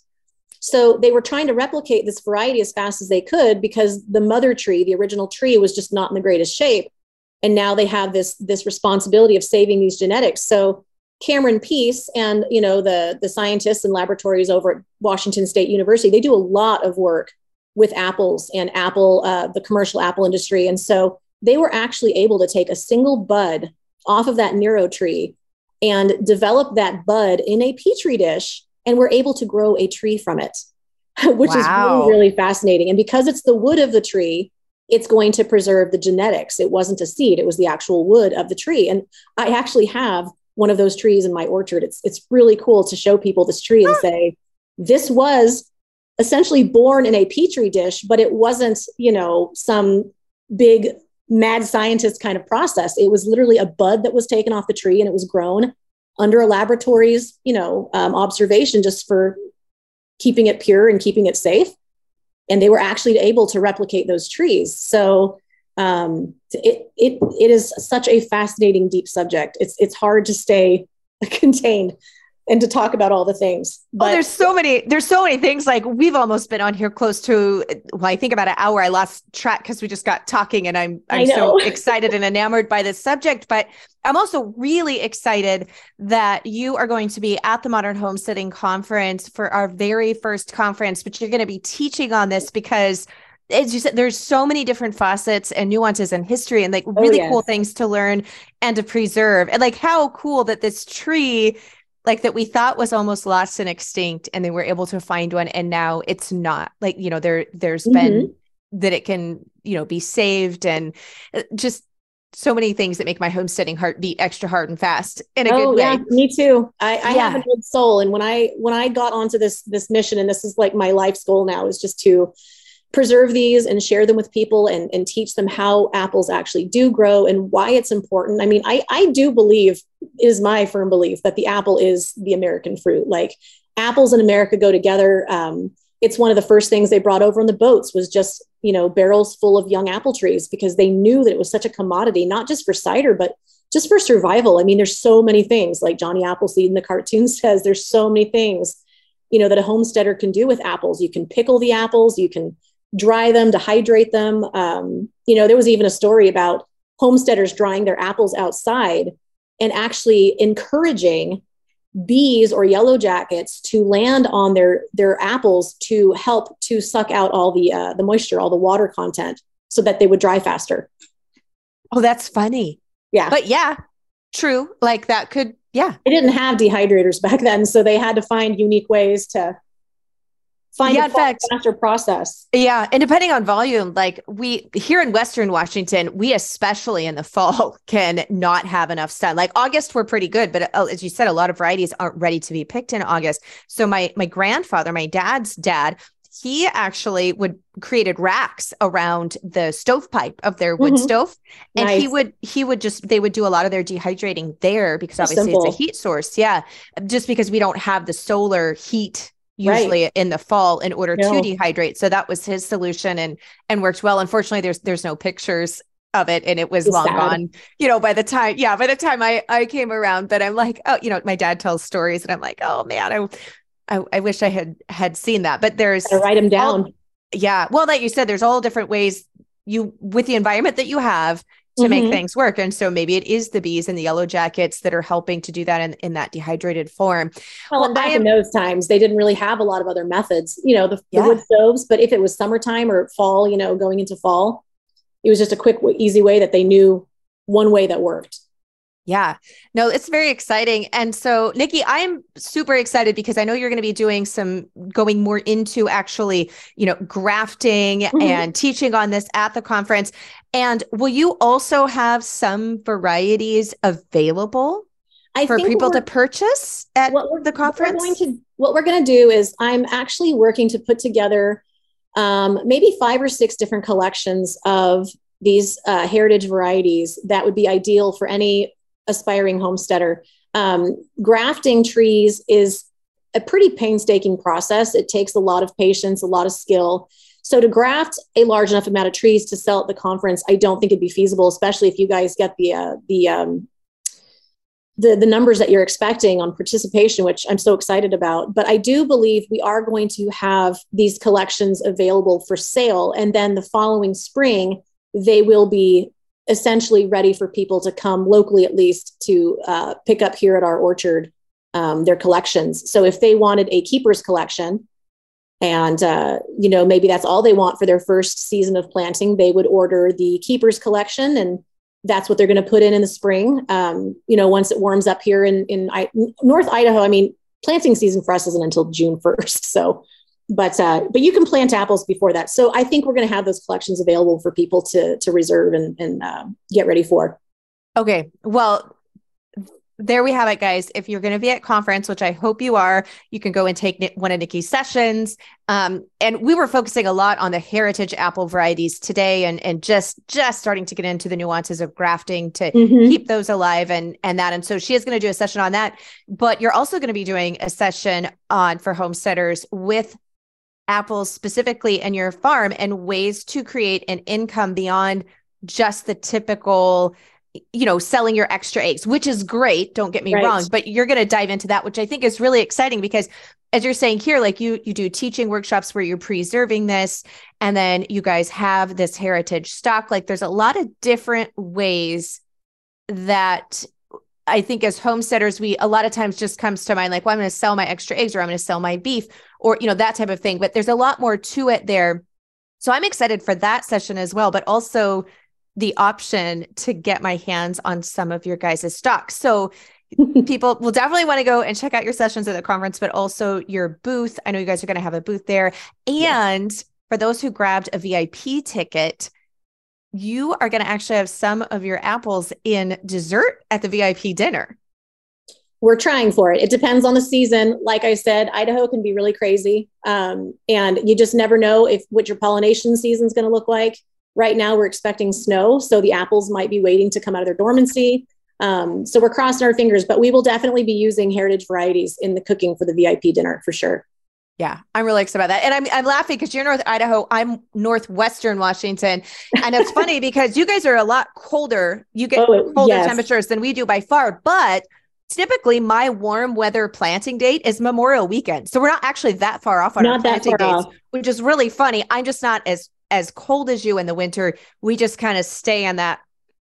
So they were trying to replicate this variety as fast as they could because the mother tree, the original tree, was just not in the greatest shape. And now they have this, this responsibility of saving these genetics. So Cameron Peace and, you know, the, the scientists and laboratories over at Washington State University, they do a lot of work with apples and apple, uh, the commercial apple industry. And so they were actually able to take a single bud off of that Nero tree and develop that bud in a petri dish, and were able to grow a tree from it, which wow. is really, really fascinating. And because it's the wood of the tree, it's going to preserve the genetics. It wasn't a seed, it was the actual wood of the tree. And I actually have one of those trees in my orchard. It's, it's really cool to show people this tree and say, this was essentially born in a petri dish, but it wasn't, you know, some big mad scientist kind of process. It was literally a bud that was taken off the tree, and it was grown under a laboratory's, you know, um, observation, just for keeping it pure and keeping it safe. And they were actually able to replicate those trees. So um, it, it, it is such a fascinating, deep subject. It's, it's hard to stay contained and to talk about all the things. But oh, there's so many, there's so many things. Like, we've almost been on here close to, well, I think about an hour. I lost track because we just got talking, and I'm, I'm so excited and enamored by this subject. But I'm also really excited that you are going to be at the Modern Homesteading Conference for our very first conference, but you're going to be teaching on this because, as you said, there's so many different facets and nuances in history, and like really oh, yes. cool things to learn and to preserve. And like, how cool that this tree, like, that we thought was almost lost and extinct, and they were able to find one, and now it's not. Like, you know, there, there's mm-hmm. been that it can, you know, be saved, and just so many things that make my homesteading heart beat extra hard and fast in a oh, good way. Yeah, me too. I, I yeah. have a good soul. And when I, when I got onto this, this mission, and this is like my life's goal now, is just to preserve these and share them with people, and, and teach them how apples actually do grow and why it's important. I mean, I, I do believe, it is my firm belief, that the apple is the American fruit. Like, apples in America go together. Um, it's one of the first things they brought over on the boats was just, you know, barrels full of young apple trees, because they knew that it was such a commodity, not just for cider, but just for survival. I mean, there's so many things, like Johnny Appleseed in the cartoon says, there's so many things, you know, that a homesteader can do with apples. You can pickle the apples, you can dry them, dehydrate them. Um, you know, there was even a story about homesteaders drying their apples outside and actually encouraging bees or yellow jackets to land on their, their apples to help to suck out all the, uh, the moisture, all the water content, so that they would dry faster. Oh, that's funny. Yeah. But yeah, true. Like, that could, yeah. They didn't have dehydrators back then, so they had to find unique ways to find yeah, a in fact, faster process. Yeah. And depending on volume, like, we here in Western Washington, we, especially in the fall, can not have enough sun. Like, August, we're pretty good, but uh, as you said, a lot of varieties aren't ready to be picked in August. So my, my grandfather, my dad's dad, he actually would created racks around the stovepipe of their wood mm-hmm. stove. And nice. he would, he would just, they would do a lot of their dehydrating there, because obviously Simple. it's a heat source. Yeah. Just because we don't have the solar heat usually right. in the fall in order no. to dehydrate. So that was his solution, and, and worked well. Unfortunately, there's, there's no pictures of it and it was It's long sad. gone, you know, by the time, yeah, by the time I, I came around, but I'm like, oh, you know, my dad tells stories and I'm like, oh man, I, I, I wish I had, had seen that, but there's Gotta write them down. all, yeah. Well, like you said, there's all different ways you, with the environment that you have to Mm-hmm. make things work. And so maybe it is the bees and the yellow jackets that are helping to do that in, in that dehydrated form. Well, Well, and back I am, in those times, they didn't really have a lot of other methods, you know, the, yeah. the wood stoves, but if it was summertime or fall, you know, going into fall, it was just a quick, easy way that they knew one way that worked. Yeah, no, it's very exciting. And so, Nikki, I'm super excited because I know you're going to be doing some going more into actually, you know, grafting mm-hmm. and teaching on this at the conference. And will you also have some varieties available I for people to purchase at the conference? What we're going to, what we're going to do is I'm actually working to put together um, maybe five or six different collections of these uh, heritage varieties that would be ideal for any aspiring homesteader. Um, grafting trees is a pretty painstaking process. It takes a lot of patience, a lot of skill. So to graft a large enough amount of trees to sell at the conference, I don't think it'd be feasible, especially if you guys get the uh, the um, the the numbers that you're expecting on participation, which I'm so excited about. But I do believe we are going to have these collections available for sale, and then the following spring they will be essentially ready for people to come locally, at least, to uh, pick up here at our orchard um, their collections. So if they wanted a keeper's collection, and uh, you know, maybe that's all they want for their first season of planting, they would order the keeper's collection, and that's what they're going to put in in the spring. Um, you know, once it warms up here in in I- North Idaho. I mean, planting season for us isn't until June first. So, but uh, but you can plant apples before that. So I think we're going to have those collections available for people to to reserve and and uh, get ready for. Okay, well, there we have it, guys. If you're going to be at conference, which I hope you are, you can go and take one of Nikki's sessions. Um, and we were focusing a lot on the heritage apple varieties today, and and just just starting to get into the nuances of grafting to mm-hmm. keep those alive and and that. And so she is going to do a session on that. But you're also going to be doing a session on for homesteaders with apples specifically in your farm and ways to create an income beyond just the typical, you know, selling your extra eggs, which is great. Don't get me right. wrong, but you're going to dive into that, which I think is really exciting because as you're saying here, like you, you do teaching workshops where you're preserving this, and then you guys have this heritage stock. Like there's a lot of different ways that I think as homesteaders, we, a lot of times just comes to mind, like, well, I'm going to sell my extra eggs or I'm going to sell my beef or, you know, that type of thing, but there's a lot more to it there. So I'm excited for that session as well, but also the option to get my hands on some of your guys' stock. So people will definitely want to go and check out your sessions at the conference, but also your booth. I know you guys are going to have a booth there. And yes. for those who grabbed a V I P ticket, you are going to actually have some of your apples in dessert at the V I P dinner. We're trying for it. It depends on the season. Like I said, Idaho can be really crazy. Um, and you just never know if what your pollination season is going to look like. Right now, we're expecting snow, so the apples might be waiting to come out of their dormancy. Um, so we're crossing our fingers, but we will definitely be using heritage varieties in the cooking for the V I P dinner for sure. Yeah, I'm really excited about that. And I'm I'm laughing because you're North Idaho, I'm Northwestern Washington. And it's funny because you guys are a lot colder. You get oh, colder yes. temperatures than we do by far. But typically my warm weather planting date is Memorial Weekend. So we're not actually that far off on not our planting dates, off. Which is really funny. I'm just not as as cold as you in the winter. We just kind of stay in that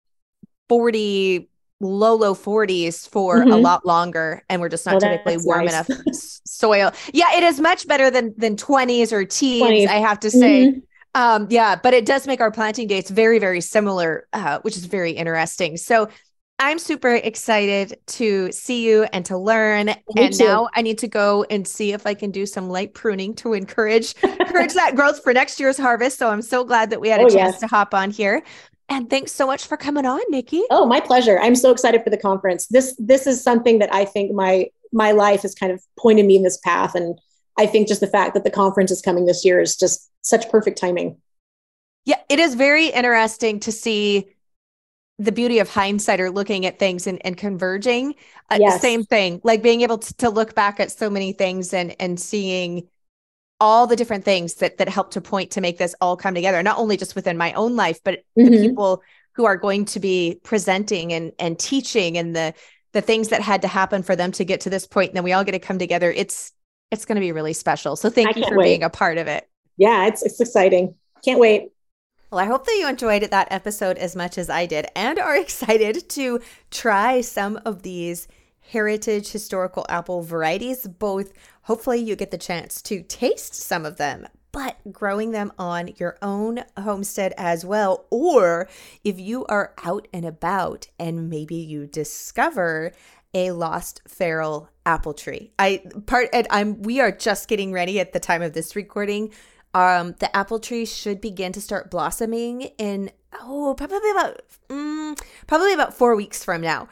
forty, low, low forties for mm-hmm. a lot longer. And we're just not well, typically warm nice. enough soil. Yeah, it is much better than, than twenties or teens, twenties. I have to say. Mm-hmm. Um, yeah, but it does make our planting dates very, very similar, uh, which is very interesting. So I'm super excited to see you and to learn. Me and too. Now I need to go and see if I can do some light pruning to encourage, encourage that growth for next year's harvest. So I'm so glad that we had a oh, chance yes. to hop on here. And thanks so much for coming on, Nikki. Oh, my pleasure. I'm so excited for the conference. This this is something that I think my my life has kind of pointed me in this path. And I think just the fact that the conference is coming this year is just such perfect timing. Yeah, it is very interesting to see the beauty of hindsight or looking at things and, and converging. Uh, yes. Same thing, like being able to, to look back at so many things and and seeing all the different things that that help to point to make this all come together, not only just within my own life, but mm-hmm. the people who are going to be presenting and and teaching, and the the things that had to happen for them to get to this point, and then we all get to come together. It's it's going to be really special. So thank I you for wait. being a part of it. Yeah, it's it's exciting. Can't wait. Well, I hope that you enjoyed that episode as much as I did and are excited to try some of these heritage historical apple varieties. Both, hopefully you get the chance to taste some of them, but growing them on your own homestead as well. Or if you are out and about and maybe you discover a lost feral apple tree. I part and I'm we are just getting ready at the time of this recording. Um, the apple tree should begin to start blossoming in, oh, probably about, mm, probably about four weeks from now.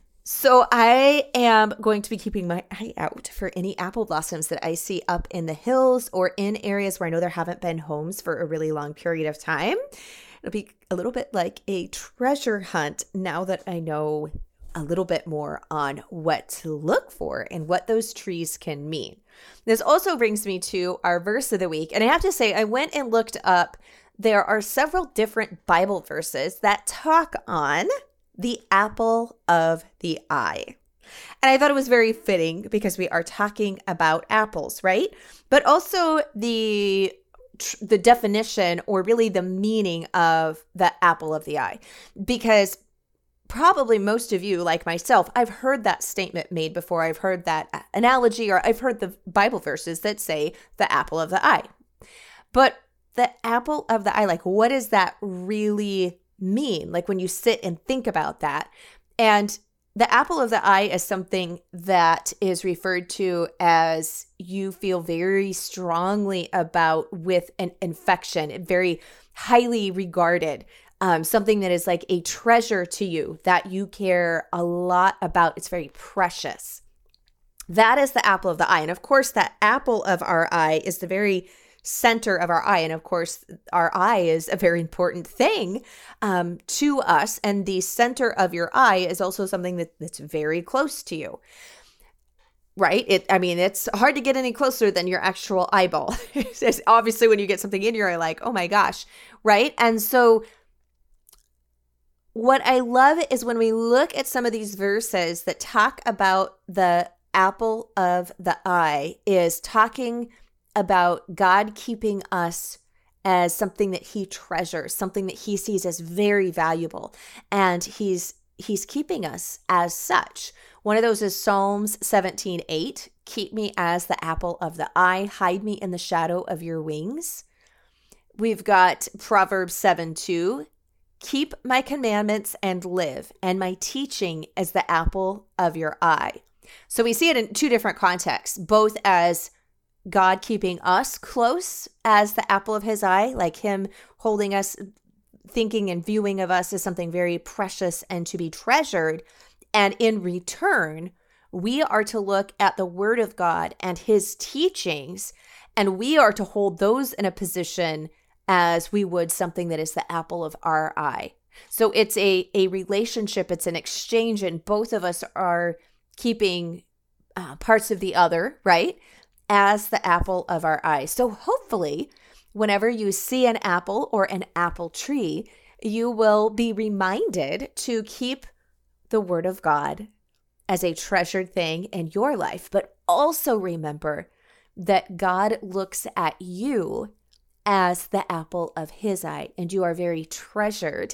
So I am going to be keeping my eye out for any apple blossoms that I see up in the hills or in areas where I know there haven't been homes for a really long period of time. It'll be a little bit like a treasure hunt now that I know a little bit more on what to look for and what those trees can mean. This also brings me to our verse of the week. And I have to say, I went and looked up, there are several different Bible verses that talk on the apple of the eye. And I thought it was very fitting because we are talking about apples, right? But also the the definition, or really the meaning of the apple of the eye. Because probably most of you, like myself, I've heard that statement made before. I've heard that analogy, or I've heard the Bible verses that say the apple of the eye. But the apple of the eye, like, what does that really mean? Like, when you sit and think about that. And the apple of the eye is something that is referred to as you feel very strongly about with an infection, very highly regarded. Um, something that is like a treasure to you, that you care a lot about. It's very precious. That is the apple of the eye. And of course, that apple of our eye is the very center of our eye. And of course, our eye is a very important thing um, to us. And the center of your eye is also something that, that's very close to you. Right? It. I mean, it's hard to get any closer than your actual eyeball. It's obviously, when you get something in your eye, like, oh my gosh, right? And so what I love is when we look at some of these verses that talk about the apple of the eye, is talking about God keeping us as something that he treasures, something that he sees as very valuable. And he's he's keeping us as such. One of those is Psalms seventeen eight. Keep me as the apple of the eye. Hide me in the shadow of your wings. We've got Proverbs seven two. Keep my commandments and live, and my teaching as the apple of your eye. So we see it in two different contexts, both as God keeping us close as the apple of his eye, like him holding us, thinking and viewing of us as something very precious and to be treasured. And in return, we are to look at the word of God and his teachings, and we are to hold those in a position as we would something that is the apple of our eye. So it's a, a relationship, it's an exchange, and both of us are keeping uh, parts of the other, right, as the apple of our eye. So hopefully, whenever you see an apple or an apple tree, you will be reminded to keep the word of God as a treasured thing in your life, but also remember that God looks at you as the apple of his eye, and you are very treasured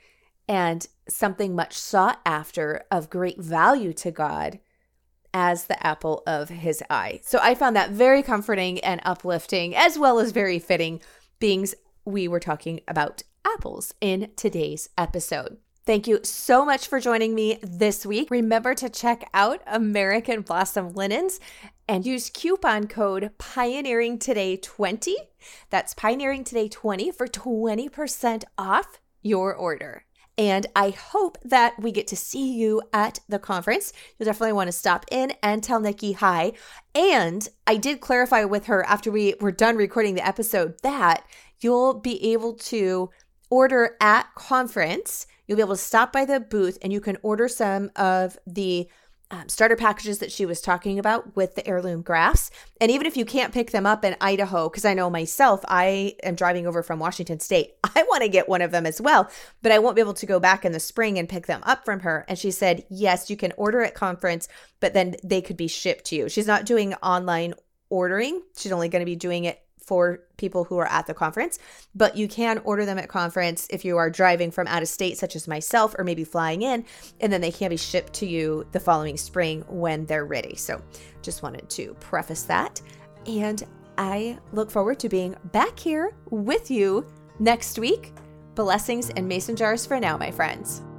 and something much sought after, of great value to God, as the apple of his eye. So I found that very comforting and uplifting, as well as very fitting, being we were talking about apples in today's episode. Thank you so much for joining me this week. Remember to check out American Blossom Linens and use coupon code Pioneering Today twenty. That's Pioneering Today twenty for twenty percent off your order. And I hope that we get to see you at the conference. You'll definitely want to stop in and tell Nikki hi. And I did clarify with her after we were done recording the episode that you'll be able to order at conference. You'll be able to stop by the booth and you can order some of the um, starter packages that she was talking about with the heirloom grafts. And even if you can't pick them up in Idaho, because I know myself, I am driving over from Washington State. I want to get one of them as well, but I won't be able to go back in the spring and pick them up from her. And she said, yes, you can order at conference, but then they could be shipped to you. She's not doing online ordering. She's only going to be doing it for people who are at the conference, but you can order them at conference if you are driving from out of state, such as myself, or maybe flying in, and then they can be shipped to you the following spring when they're ready. So just wanted to preface that. And I look forward to being back here with you next week. Blessings and mason jars for now, my friends.